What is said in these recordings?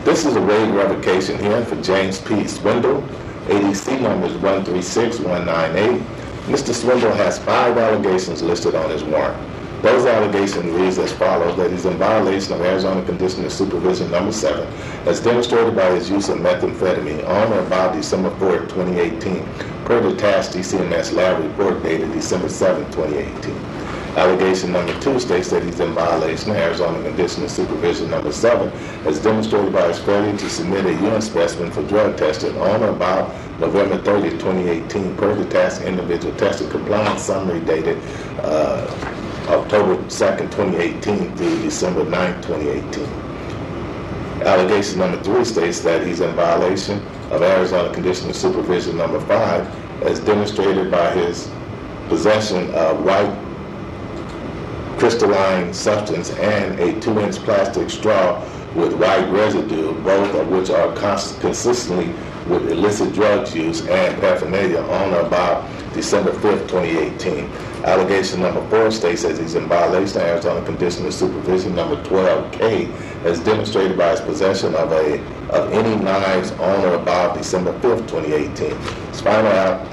This is a rate revocation hearing for James P. Swindle. ADC number is 136198. Mr. Swindle has 5 allegations listed on his warrant. Those allegations reads as follows: that he's in violation of Arizona Condition of Supervision number 7, as demonstrated by his use of methamphetamine on or about December 4, 2018, per the task DCMS lab report dated December 7, 2018. Allegation number 2 states that he's in violation of Arizona Condition of Supervision number 7, as demonstrated by his failure to submit a urine specimen for drug testing on or about November 30, 2018, per the task individual testing compliance summary dated October 2nd, 2018 through December 9th, 2018. Allegation number 3 states that he's in violation of Arizona Condition of Supervision number 5, as demonstrated by his possession of white crystalline substance and a 2-inch plastic straw with white residue, both of which are consistently with illicit drugs use and paraphernalia on or about December 5th, 2018. Allegation number 4 states that he's in violation of Arizona Condition of Supervision number 12K, as demonstrated by his possession of any knives on or about December 5th, 2018. His final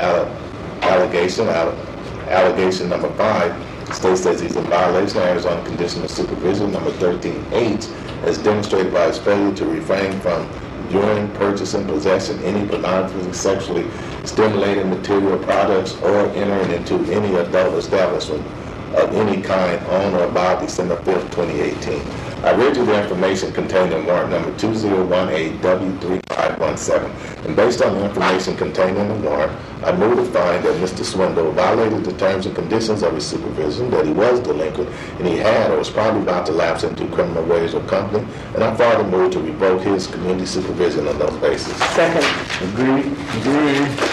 allegation number 5 states that he's in violation of Arizona Condition of Supervision number 13H, as demonstrated by his failure to refrain from viewing, purchasing, possessing any pornography, sexually stimulating material products, or entering into any adult establishment of any kind on or about December 5th, 2018. I read you the information contained in warrant number 2018W3517, and based on the information contained in the warrant, I move to find that Mr. Swindle violated the terms and conditions of his supervision, that he was delinquent, and he had or was probably about to lapse into criminal ways or company, and I further move to revoke his community supervision on those bases. Second. Agreed.